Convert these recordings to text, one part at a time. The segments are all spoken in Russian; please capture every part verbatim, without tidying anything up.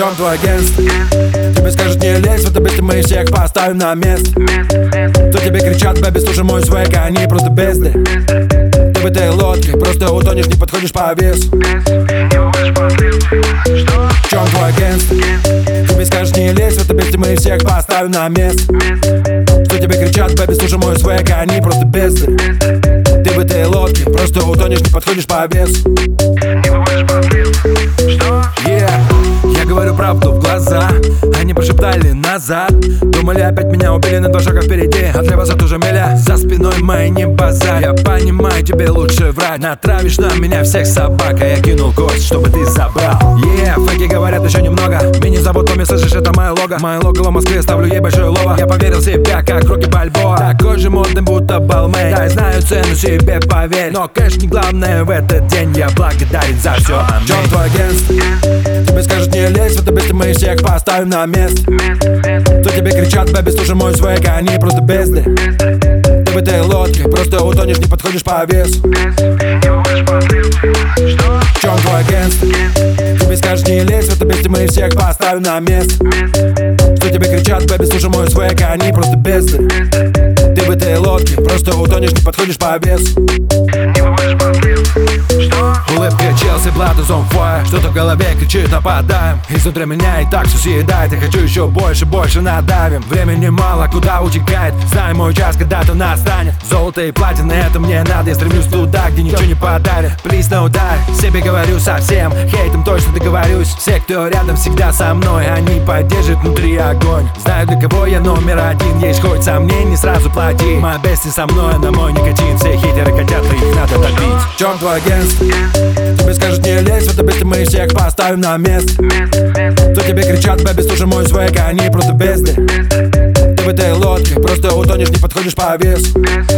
чем твой агентство? Тебе скажут не лезь, в это бесит, мы всех поставим на место. Кто тебе кричат, бэби, слушай мой свек, они просто безды. Ты в этой лодке просто утонешь, не подходишь по весу. В чем твой агентство? Тебе скажут не лезь, в это бесит, мы всех поставим на место. Кто тебе кричат, бэби, слушай мой свек, они просто безды. Ты в этой лодке просто утонешь, не подходишь по весу. Yeah. Я говорю правду в глаза, они прошептали назад. Думали опять меня убили на два шага впереди, а для вас это уже миля. За спиной моей не базарь, я понимаю, тебе лучше врать. Натравишь на меня всех собак, а я кинул кость, чтобы ты забрал. Yeah, фейки говорят еще немного. Меня зовут Томми, слышишь, это мое лого. Мое логово в Москве, ставлю ей большое лово. Я поверил в себя, как Рокки Бальбоа. Такой же модный, будто Балмей. Да, я знаю цену себе, поверь. Но кэш не главное в этот день, я благодарен за все. В чем твой агентство? Тебе скажут не лезь, в это бесит, мы всех поставим на место. Кто тебе кричат, бэби, слушай мой свек, они просто безды. Ты в этой лодке просто утонешь, не подходишь по весу. В чем твой агентство? Тебе скажут не лезь, в это бесит, мы всех поставим на место. Кто тебе кричат, бэби, слушай мой свек, они просто безды. Ты в этой лодке просто утонешь, не подходишь по весу. Улыбка Челси, Блата, зомфоя. Что-то в голове кричит, нападаем. Изнутри меня и так все съедает. Я хочу еще больше, больше надавим. Времени мало, куда утекает. Знаю мой час, когда-то настанет. Золото и платина, это мне надо. Я стремлюсь туда, где ничего не подарит. Плиз на удар, себе говорю совсем. Хейтом точно договорюсь. Все, кто рядом, всегда со мной. Они поддержат внутри огонь. Знаю, для кого я номер один. Есть хоть сомнений, сразу плати. Моя бестия со мной, на мой никотин. Все хейтеры хотят, их надо добить. В чем твой агентство? Тебе скажут не лезь, в это бесит, мы всех поставим на место. Кто тебе кричат, бэби, слушай мой свек, они просто безды. Ты в этой лодке просто утонешь, не подходишь по весу.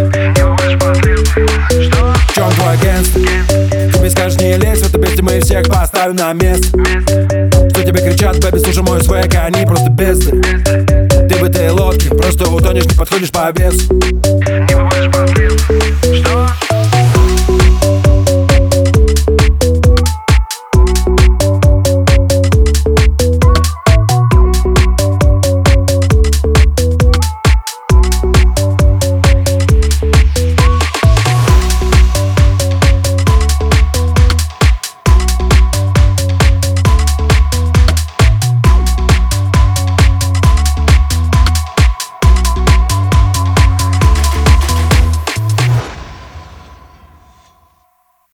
В чем твой агентство? Тебе скажут не лезь, в это бесит, мы всех поставим на место. Кто тебе кричат, бэби, слушай мой свек, они просто безды. Ты в этой лодке просто утонешь, не подходишь по весу.